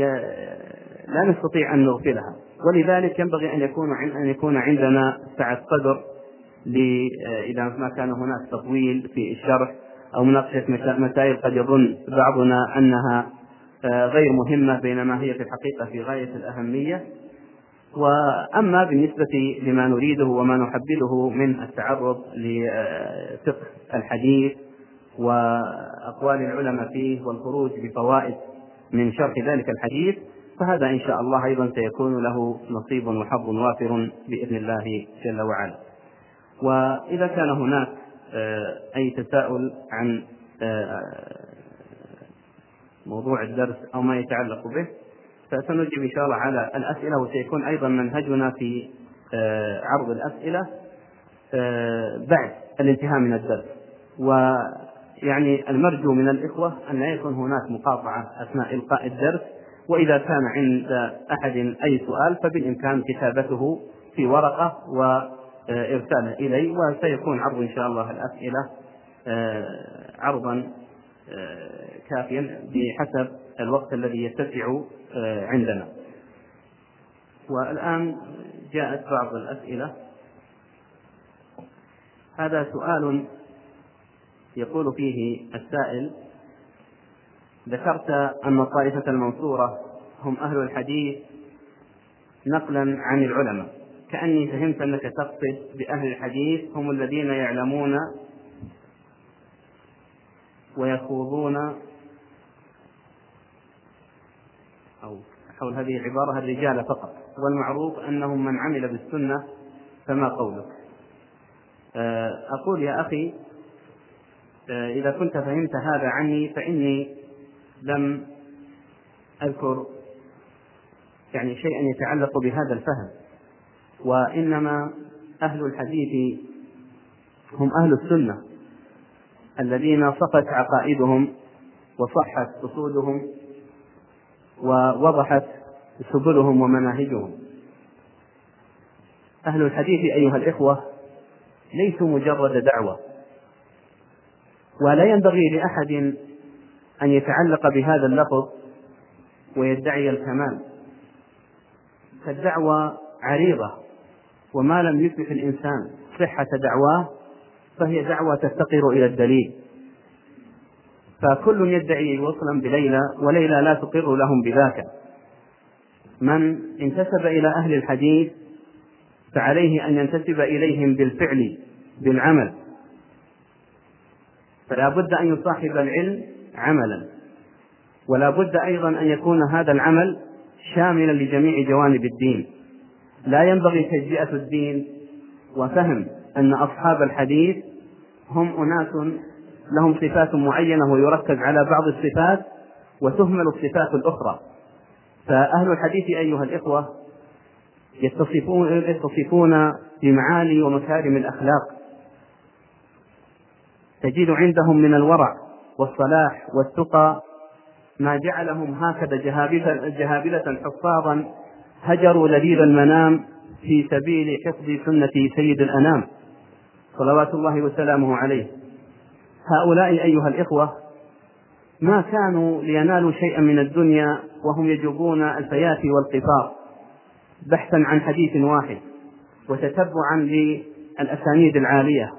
لا نستطيع أن نغفلها، ولذلك ينبغي أن يكون عندنا سعة صدر إذا ما كان هناك تطويل في الشرح أو مناقشة مسائل قد يظن بعضنا أنها غير مهمة بينما هي في الحقيقة في غاية الأهمية. وأما بالنسبة لما نريده وما نحبذه من التعرض لفقه الحديث وأقوال العلماء فيه والخروج بفوائد من شرح ذلك الحديث، فهذا إن شاء الله أيضا سيكون له نصيب وحظ وافر بإذن الله جل وعلا. وإذا كان هناك أي تساؤل عن موضوع الدرس أو ما يتعلق به فسنجيب إن شاء الله على الأسئلة، وسيكون أيضا منهجنا في عرض الأسئلة بعد الانتهاء من الدرس. ويعني المرجو من الإخوة أن لا يكون هناك مقاطعة أثناء إلقاء الدرس، وإذا كان عند أحد أي سؤال فبالإمكان كتابته في ورقة وإرساله إلي، وسيكون عرض إن شاء الله الأسئلة عرضا كافيا بحسب الوقت الذي يتسع عندنا. والآن جاءت بعض الأسئلة. هذا سؤال يقول فيه السائل: ذكرت أن الطائفة المنصورة هم أهل الحديث نقلا عن العلماء، كأني فهمت أنك تقصد بأهل الحديث هم الذين يعلمون ويخوضون، أو حول هذه العبارة الرجال فقط، والمعروف أنهم من عمل بالسنة، فما قولك؟ أقول يا أخي إذا كنت فهمت هذا عني فإني لم أذكر يعني شيئا يتعلق بهذا الفهم، وإنما أهل الحديث هم أهل السنة الذين صفت عقائدهم وصحت أصولهم ووضحت سبلهم ومناهجهم. أهل الحديث أيها الإخوة ليسوا مجرد دعوة، ولا ينبغي لأحد أن يتعلق بهذا اللفظ ويدعي الكمال، فالدعوة عريضة، وما لم يثبت الإنسان صحة دعواه فهي دعوة تفتقر إلى الدليل. فكل يدعي وصلا بليلى وليلى لا تقر لهم بذاك. من انتسب إلى أهل الحديث فعليه أن ينتسب إليهم بالفعل بالعمل، فلا بد أن يصاحب العلم عملا، ولا بد أيضا أن يكون هذا العمل شاملا لجميع جوانب الدين. لا ينبغي تجزئة الدين وفهم أن أصحاب الحديث هم أناس لهم صفات معينة ويركز على بعض الصفات وتهمل الصفات الأخرى. فأهل الحديث أيها الإخوة يتصفون بمعالي ومكارم الأخلاق، تجد عندهم من الورع والصلاح والتقى ما جعلهم هكذا جهابلة حفاظا هجروا لذيذ المنام في سبيل حفظ سنة سيد الأنام صلوات الله وسلامه عليه. هؤلاء أيها الإخوة ما كانوا لينالوا شيئا من الدنيا وهم يجوبون الفيافي والقفار بحثا عن حديث واحد وتتبعا للأسانيد العالية.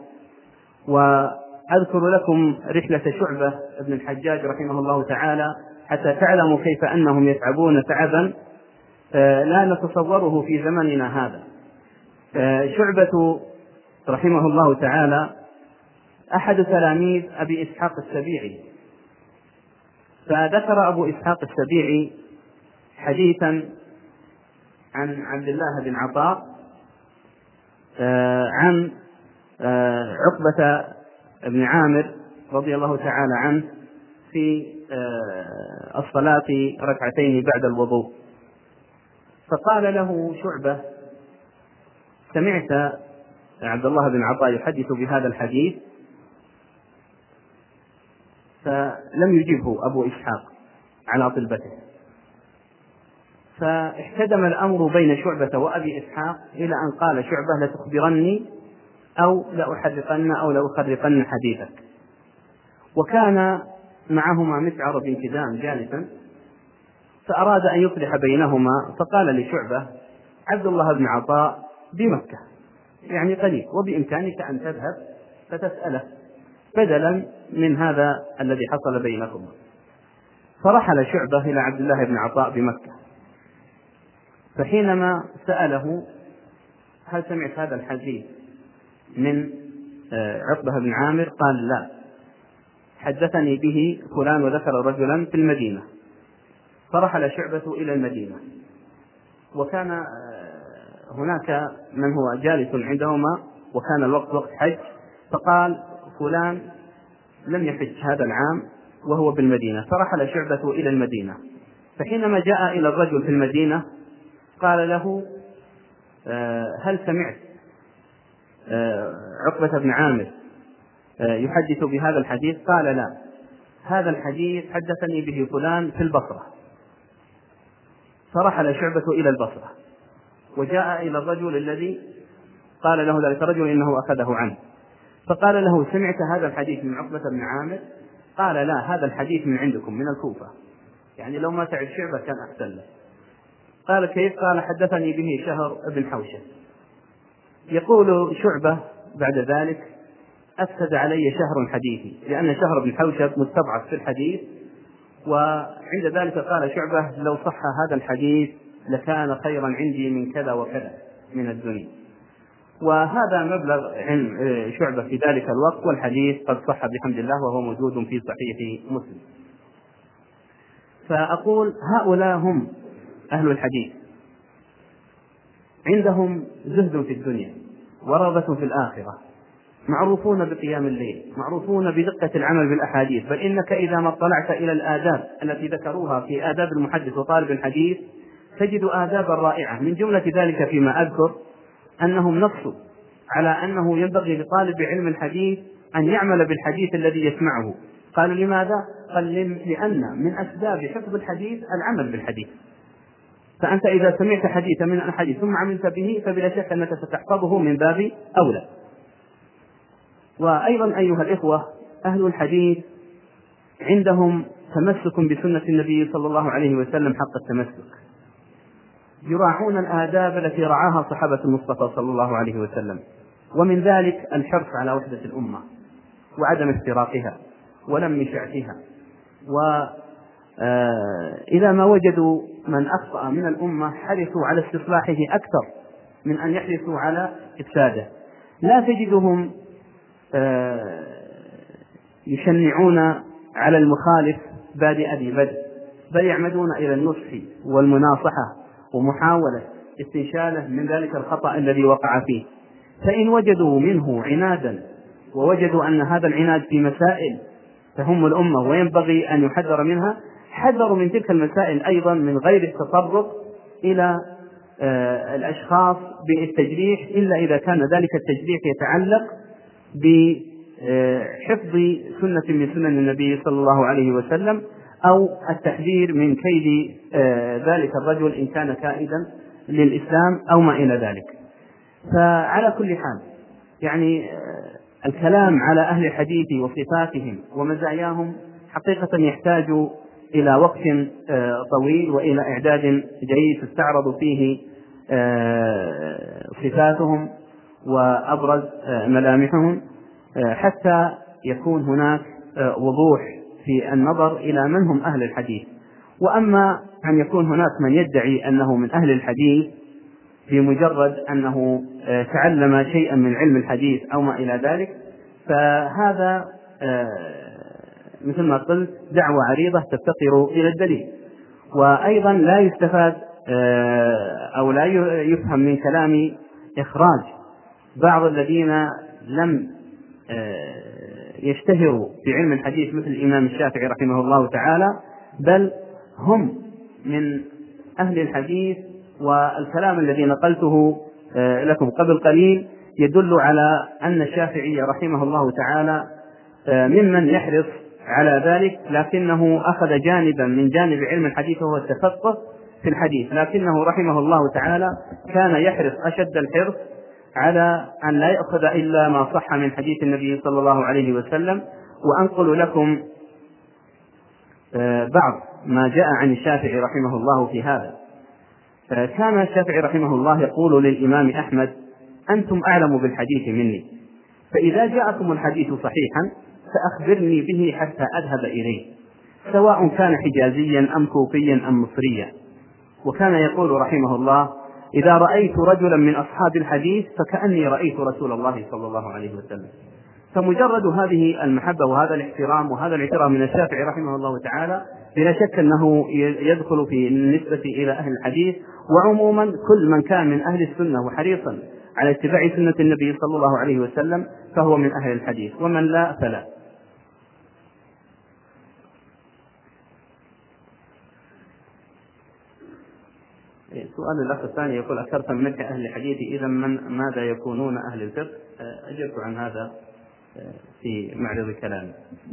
وأذكر لكم رحلة شعبة بن الحجاج رحمه الله تعالى حتى تعلموا كيف أنهم يتعبون تعبا لا نتصوره في زمننا هذا. شعبة رحمه الله تعالى أحد تلاميذ أبي إسحاق السبيعي، فذكر أبو إسحاق السبيعي حديثا عن عبد الله بن عطاء عن عقبة بن عامر رضي الله تعالى عنه في الصلاة ركعتين بعد الوضوء. فقال له شعبة: سمعت عبد الله بن عطاء يحدث بهذا الحديث؟ فلم يجبه أبو إسحاق على طلبته، فاحتدم الأمر بين شعبة وأبي إسحاق إلى أن قال شعبة: لتخبرني أو لأحرقن أو لأخرقن حديثك. وكان معهما مسعر بن كدام جالسا، فأراد أن يصلح بينهما، فقال لشعبة: عبد الله بن عطاء بمكة يعني قريب، وبإمكانك أن تذهب فتسأله بدلا من هذا الذي حصل بينكما. فرحل شعبة إلى عبد الله بن عطاء بمكة، فحينما سأله: هل سمعت هذا الحديث من عقبة بن عامر؟ قال: لا، حدثني به فلان وذكر رجلا في المدينة. فرحل شعبة إلى المدينة، وكان هناك من هو جالس عندهما وكان الوقت وقت حج، فقال: فلان لم يحج هذا العام وهو بالمدينة. فرحل شعبة إلى المدينة، فحينما جاء إلى الرجل في المدينة قال له: هل سمعت عقبة بن عامر يحدث بهذا الحديث؟ قال: لا، هذا الحديث حدثني به فلان في البصرة. فرحل شعبة إلى البصرة وجاء إلى الرجل الذي قال له ذلك الرجل إنه أخذه عنه، فقال له: سمعت هذا الحديث من عقبة بن عامر؟ قال: لا، هذا الحديث من عندكم من الكوفة، يعني لو ما تعب شعبة كان أحسن له. قال: كيف؟ قال: حدثني به شهر بن حوشب. يقول شعبة بعد ذلك: أفسد علي شهر حديثي، لأن شهر بن حوشب مستضعف في الحديث. وعند ذلك قال شعبة: لو صح هذا الحديث لكان خيرا عندي من كذا وكذا من الدنيا. وهذا مبلغ علم شعبة في ذلك الوقت، والحديث قد صح بحمد الله وهو موجود في صحيح مسلم. فأقول هؤلاء هم أهل الحديث، عندهم زهد في الدنيا ورغبة في الآخرة، معروفون بقيام الليل، معروفون بدقة العمل بالأحاديث. بل إنك إذا ما اطلعت إلى الآداب التي ذكروها في آداب المحدث وطالب الحديث تجد آدابا رائعة. من جملة ذلك فيما أذكر أنهم نصوا على أنه ينبغي لطالب علم الحديث أن يعمل بالحديث الذي يسمعه. قالوا: لماذا؟ قال: لأن من أسباب حفظ الحديث العمل بالحديث، فأنت إذا سمعت حديثا من الحديث ثم عملت به فبلا شك أنك ستحفظه من باب أولى. وأيضا أيها الإخوة، أهل الحديث عندهم تمسك بسنة النبي صلى الله عليه وسلم حق التمسك، يراعون الآداب التي رعاها صحابة المصطفى صلى الله عليه وسلم، ومن ذلك الحرص على وحدة الأمة وعدم افتراقها، ولم شعثها. وإذا ما وجدوا من أخطأ من الأمة حرصوا على استصلاحه أكثر من أن يحرصوا على إفساده. لا تجدهم يشنعون على المخالف بادئ ذي بدء، بل يعمدون إلى النصح والمناصحة ومحاولة استنشاله من ذلك الخطأ الذي وقع فيه. فإن وجدوا منه عنادا ووجدوا أن هذا العناد في مسائل تهم الأمة وينبغي أن يحذر منها، حذروا من تلك المسائل أيضا من غير التطرق إلى الأشخاص بالتجريح، إلا إذا كان ذلك التجريح يتعلق بحفظ سنة من سنن النبي صلى الله عليه وسلم، أو التحذير من كيد ذلك الرجل إن كان كائدا للإسلام أو ما إلى ذلك. فعلى كل حال يعني الكلام على أهل الحديث وصفاتهم ومزاياهم حقيقة يحتاج إلى وقت طويل وإلى إعداد جيد تستعرض فيه صفاتهم وأبرز ملامحهم، حتى يكون هناك وضوح في النظر إلى من هم أهل الحديث. وأما أن يكون هناك من يدعي أنه من أهل الحديث بمجرد أنه تعلم شيئا من علم الحديث أو ما إلى ذلك، فهذا مثل ما قلت دعوة عريضة تفتقر إلى الدليل. وأيضا لا يستفاد أو لا يفهم من كلامي إخراج بعض الذين لم يشتهروا في علم الحديث مثل الإمام الشافعي رحمه الله تعالى، بل هم من أهل الحديث. والكلام الذي نقلته لكم قبل قليل يدل على أن الشافعي رحمه الله تعالى ممن يحرص على ذلك، لكنه أخذ جانبا من جانب علم الحديث وهو التفقه في الحديث، لكنه رحمه الله تعالى كان يحرص أشد الحرص على أن لا يأخذ إلا ما صح من حديث النبي صلى الله عليه وسلم. وأنقل لكم بعض ما جاء عن الشافعي رحمه الله في هذا. كان الشافعي رحمه الله يقول للإمام أحمد: أنتم أعلم بالحديث مني، فإذا جاءكم الحديث صحيحا فأخبرني به حتى أذهب إليه، سواء كان حجازيا أم كوفيا أم مصريا. وكان يقول رحمه الله: إذا رأيت رجلا من أصحاب الحديث فكأني رأيت رسول الله صلى الله عليه وسلم. فمجرد هذه المحبة وهذا الاحترام وهذا الاعتراف من الشافعي رحمه الله تعالى بلا شك أنه يدخل في النسبة إلى أهل الحديث. وعموما كل من كان من أهل السنة وحريصا على اتباع سنة النبي صلى الله عليه وسلم فهو من أهل الحديث، ومن لا فلا. سؤال الأخ الثاني يقول: أكثرت من مدح أهل الحديث، إذا من ماذا يكونون أهل الفقه؟ أجبت عن هذا في معرض كلامي.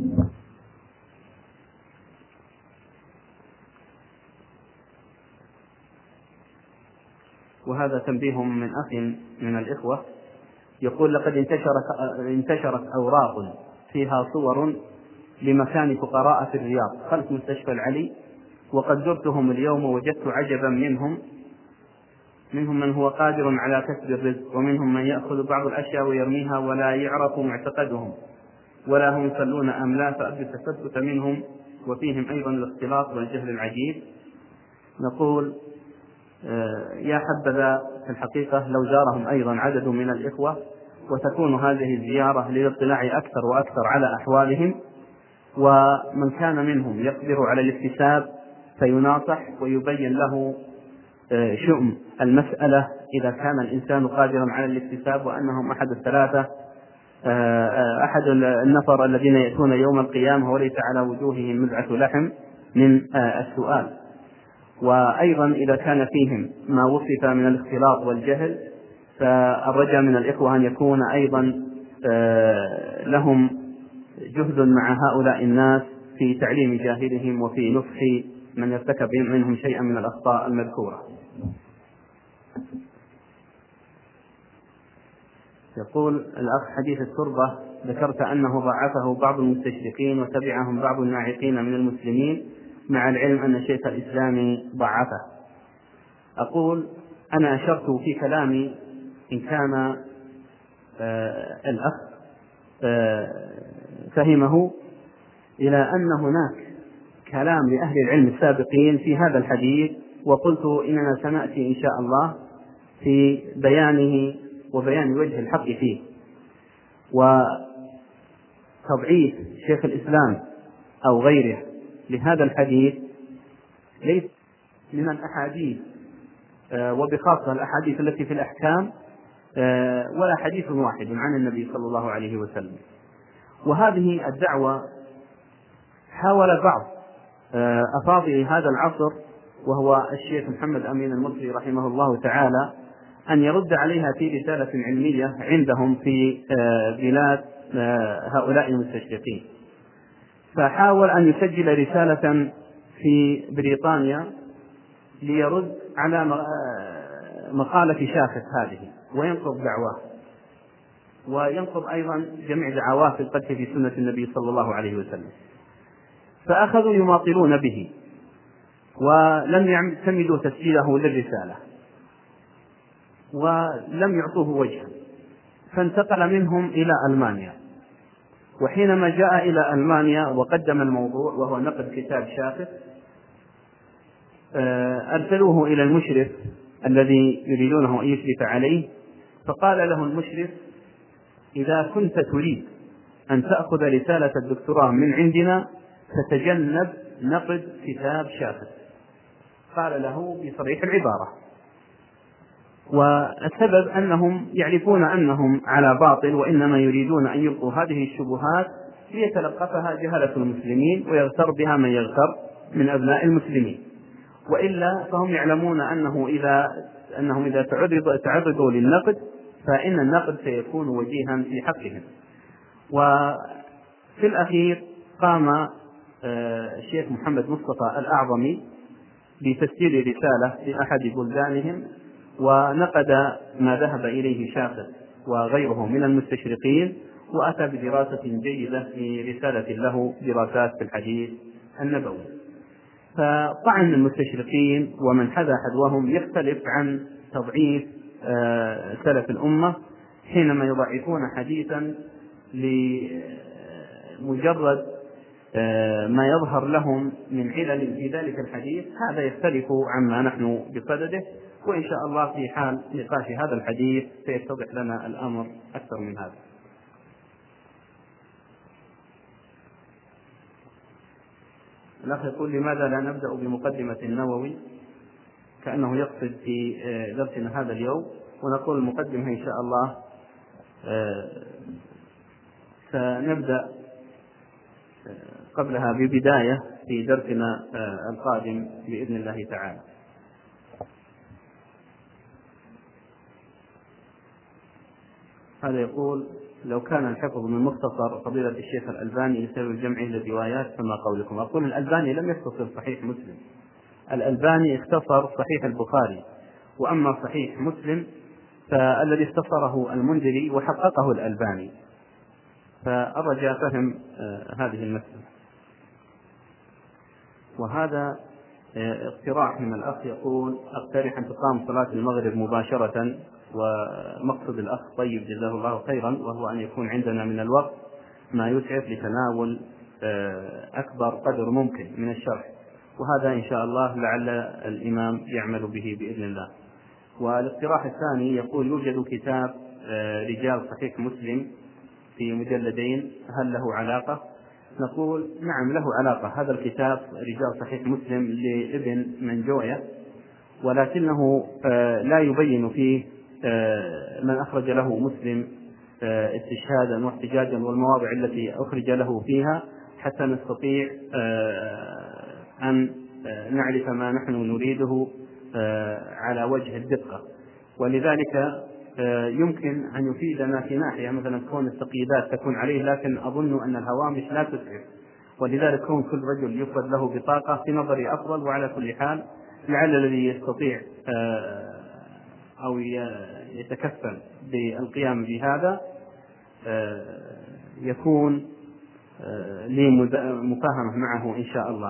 وهذا تنبيه من أخ من الإخوة يقول: لقد انتشرت أوراق فيها صور لمكان فقراء في الرياض خلف مستشفى العلي، وقد زرتهم اليوم ووجدت عجبا منهم من هو قادر على كسب الرزق، ومنهم من يأخذ بعض الأشياء ويرميها ولا يعرف معتقدهم ولا هم يصلون أم لا، فأرجو التثبت منهم، وفيهم أيضا الاختلاط والجهل العجيب. نقول يا حبذا في الحقيقة لو زارهم أيضا عدد من الإخوة، وتكون هذه الزيارة للاطلاع أكثر وأكثر على أحوالهم، ومن كان منهم يقدر على الاكتساب فيناصح ويبين له شؤم المسألة إذا كان الإنسان قادرا على الاكتساب، وأنهم أحد الثلاثة، أحد النفر الذين يأتون يوم القيامة وليس على وجوههم مزعة لحم من السؤال. وأيضا إذا كان فيهم ما وصف من الاختلاط والجهل، فالرجاء من الإخوة أن يكون أيضا لهم جهد مع هؤلاء الناس في تعليم جاهلهم وفي نصح من يرتكب منهم شيئا من الأخطاء المذكورة. يقول الأخ: حديث التربة ذكرت أنه ضعفه بعض المستشرقين وتبعهم بعض الناعقين من المسلمين، مع العلم أن شيخ الإسلام ضعفه. أقول: أنا أشرت في كلامي إن كان الأخ فهمه إلى أن هناك كلام لأهل العلم السابقين في هذا الحديث، وقلت إننا سنأتي إن شاء الله في بيانه وبيان وجه الحق فيه. وتضعيف شيخ الإسلام أو غيره لهذا الحديث ليس من الأحاديث، وبخاصة الأحاديث التي في الأحكام، ولا حديث واحد عن النبي صلى الله عليه وسلم. وهذه الدعوة حاول بعض أفاضل هذا العصر، وهو الشيخ محمد أمين المصري رحمه الله تعالى، أن يرد عليها في رسالة علمية عندهم في بلاد هؤلاء المستشرقين. فحاول أن يسجل رسالة في بريطانيا ليرد على مقالة شاخص هذه وينقض دعواه، وينقض أيضا جميع دعواه في القدح في سنة النبي صلى الله عليه وسلم. فأخذوا يماطلون به ولم يعتمدوا تسجيله للرسالة ولم يعطوه وجها، فانتقل منهم إلى ألمانيا. وحينما جاء إلى ألمانيا وقدم الموضوع وهو نقد كتاب شاخص، أرسلوه إلى المشرف الذي يريدونه أن يشرف عليه، فقال له المشرف: إذا كنت تريد أن تأخذ رسالة الدكتوراه من عندنا فتجنب نقد كتاب شاخص. قال له بصريح العبارة. والسبب أنهم يعرفون أنهم على باطل، وإنما يريدون أن يلقوا هذه الشبهات ليتلقفها جهلة المسلمين ويغتر بها من يغتر من أبناء المسلمين. وإلا فهم يعلمون أنهم إذا تعرضوا للنقد فإن النقد سيكون وجيها في حقهم. وفي الأخير قام الشيخ محمد مصطفى الأعظمي بتسجيل رسالة في أحد بلدانهم، ونقد ما ذهب إليه شاخص وغيره من المستشرقين، وأتى بدراسة جيدة في رسالة له دراسات في الحديث النبوي. فطعن المستشرقين ومن حذا حذوهم يختلف عن تضعيف سلف الأمة حينما يضعفون حديثا لمجرد ما يظهر لهم من علل في ذلك الحديث. هذا يختلف عما نحن بصدده، وإن شاء الله في حال نقاش هذا الحديث سيتضح لنا الأمر أكثر من هذا. الأخ يقول: لماذا لا نبدأ بمقدمة النووي كأنه يقصد في درسنا هذا اليوم؟ ونقول المقدمة إن شاء الله سنبدأ قبلها ببداية في درسنا القادم بإذن الله تعالى. هذا يقول: لو كان الحفظ من مختصر فضيلة الشيخ الألباني يسبب الجمع للروايات فما قولكم؟ أقول: الألباني لم يختصر صحيح مسلم، الألباني اختصر صحيح البخاري، وأما صحيح مسلم فالذي اختصره المنذري وحققه الألباني. فأرجى فهم هذه المسألة. وهذا اقتراح من الأخ يقول: أقترح أن تقام صلاة المغرب مباشرة، ومقصد الأخ طيب جزاه الله خيرا، وهو أن يكون عندنا من الوقت ما يسعف لتناول أكبر قدر ممكن من الشرح، وهذا إن شاء الله لعل الإمام يعمل به بإذن الله. والاقتراح الثاني يقول: يوجد كتاب رجال صحيح مسلم في مجلدين، هل له علاقة؟ نقول: نعم له علاقة. هذا الكتاب رجال صحيح مسلم لابن منجوية، ولكنه لا يبين فيه من أخرج له مسلم استشهادا واحتجاجا والمواضع التي أخرج له فيها، حتى نستطيع أن نعرف ما نحن نريده على وجه الدقة. ولذلك يمكن أن يفيدنا في ناحية، مثلا كون التقييدات تكون عليه، لكن أظن أن الهوامش لا تسعف، ولذلك كون كل رجل يفرد له بطاقة في نظري أفضل. وعلى كل حال لعل الذي يستطيع أو يتكفل بالقيام بهذا يكون لي مفاهمة معه إن شاء الله.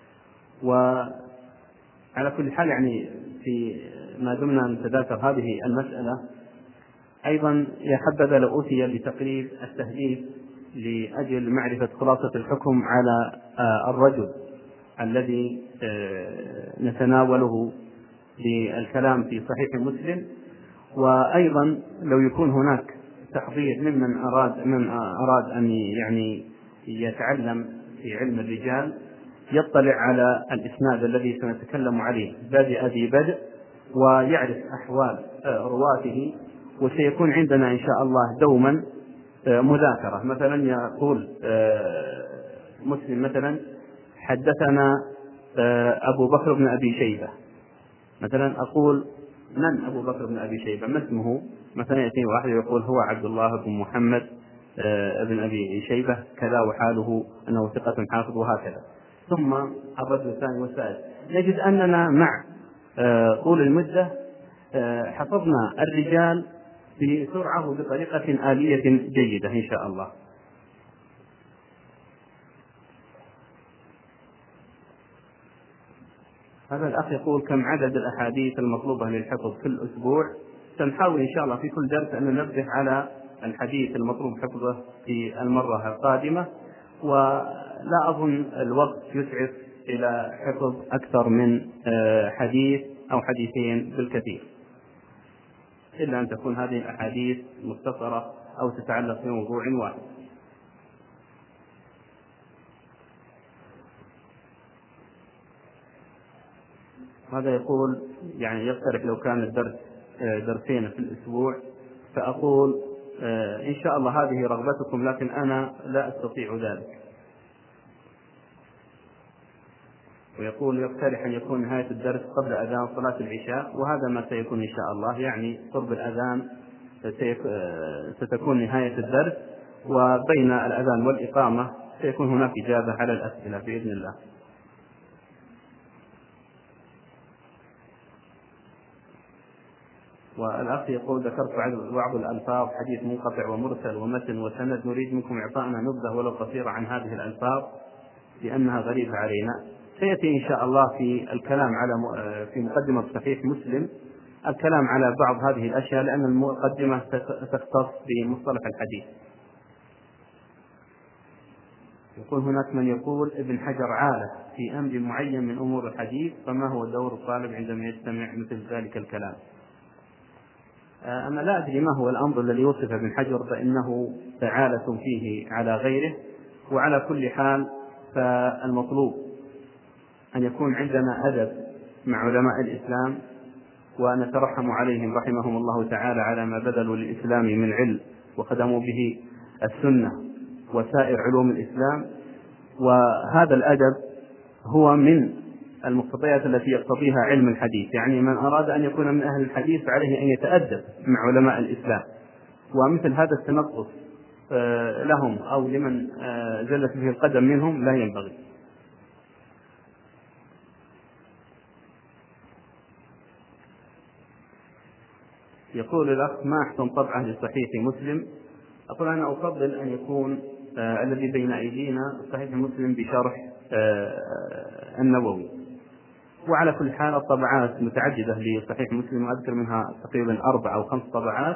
وعلى كل حال يعني في ما دمنا نتذاكر هذه المسألة، أيضا يا حبذا لو أوتي بتقريب التهذيب لأجل معرفة خلاصة الحكم على الرجل الذي نتناوله بالكلام في صحيح مسلم. وأيضا لو يكون هناك تحضير من أراد أن يعني يتعلم في علم الرجال يطلع على الإسناد الذي سنتكلم عليه بادئ ذي بدء ويعرف أحوال رواته، وسيكون عندنا إن شاء الله دوما مذاكرة. مثلا يقول مسلم مثلا حدثنا أبو بكر بن أبي شيبة، مثلا أقول من أبو بكر بن أبي شيبة، ما اسمه؟ مثلا يأتي واحد يقول هو عبد الله بن محمد بن أبي شيبة كذا وحاله أنه ثقة حافظ وهكذا. ثم الرجل الثاني والثالث نجد أننا مع طول المدة حفظنا الرجال بسرعة وبطريقة آلية جيدة إن شاء الله. هذا الأخ يقول كم عدد الأحاديث المطلوبة للحفظ في الأسبوع؟ سنحاول إن شاء الله في كل درس أن ننبه على الحديث المطلوب حفظه في المرة القادمة، ولا أظن الوقت يسعف إلى حفظ أكثر من حديث أو حديثين بالكثير، إلا أن تكون هذه الأحاديث مختصرة أو تتعلق بموضوع واحد. هذا يقول يعني يقترح لو كان الدرس درسين في الأسبوع، فأقول إن شاء الله هذه رغبتكم لكن أنا لا أستطيع ذلك. ويقول يقترح أن يكون نهاية الدرس قبل أذان صلاة العشاء، وهذا ما سيكون إن شاء الله، يعني قرب الأذان ستكون نهاية الدرس، وبين الأذان والإقامة سيكون هناك إجابة على الأسئلة بإذن الله. والأخ يقول ذكرت بعض الألفاظ حديث منقطع ومرسل ومتن وسند، نريد منكم إعطاءنا نبذة ولو قصيرة عن هذه الألفاظ لأنها غريبة علينا. سيأتي إن شاء الله في الكلام على في مقدمة صحيح مسلم الكلام على بعض هذه الأشياء، لأن المقدمة تختص بمصطلح الحديث. يقول هناك من يقول ابن حجر عالة في أمر معين من أمور الحديث، فما هو دور الطالب عندما يستمع مثل ذلك الكلام؟ أنا لا أدري ما هو الأمر الذي وصف ابن حجر فإنه عالة فيه على غيره، وعلى كل حال فالمطلوب أن يكون عندنا أدب مع علماء الإسلام، ونترحم عليهم رحمهم الله تعالى على ما بذلوا للإسلام من علم وخدموا به السنة وسائر علوم الإسلام. وهذا الأدب هو من المقتضيات التي يقتضيها علم الحديث، يعني من أراد أن يكون من أهل الحديث عليه أن يتأدب مع علماء الإسلام، ومثل هذا التنقص لهم أو لمن زلت به القدم منهم لا ينبغي. يقول الأخ ما أحسن طبعة لصحيح مسلم؟ أقول أنا أفضل أن يكون الذي بين أيدينا صحيح مسلم بشرح النووي، وعلى كل حال الطبعات متعددة لصحيح مسلم، أذكر منها تقريبا 4 أو 5 طبعات،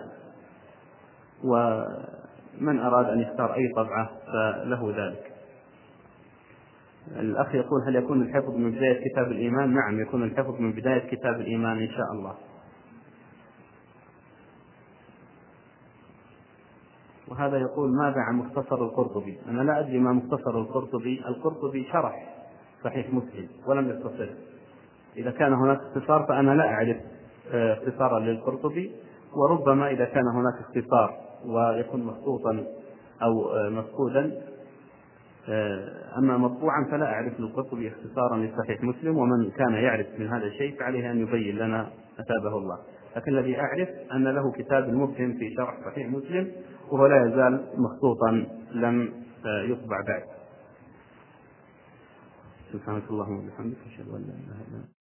ومن أراد أن يختار أي طبعة فله ذلك. الأخ يقول هل يكون الحفظ من بداية كتاب الإيمان؟ نعم، يكون الحفظ من بداية كتاب الإيمان إن شاء الله. وهذا يقول ماذا عن مختصر القرطبي؟ أنا لا أدري ما مختصر القرطبي. القرطبي شرح صحيح مسلم ولم يختصر. إذا كان هناك اختصار فأنا لا أعرف اختصارا للقرطبي، وربما إذا كان هناك اختصار ويكون مخطوطا أو مفقودا، أما مطبوعا فلا أعرف للقرطبي اختصارا لصحيح مسلم، ومن كان يعرف من هذا الشيء فعليه أن يبين لنا أثابه الله. لكن الذي أعرف أن له كتاب المفهم في شرح صحيح مسلم، وهو لا يزال مخطوطا لم يطبع بعد. سبحانك اللهم وبحمدك أشهد أن لا إله إلا أنت.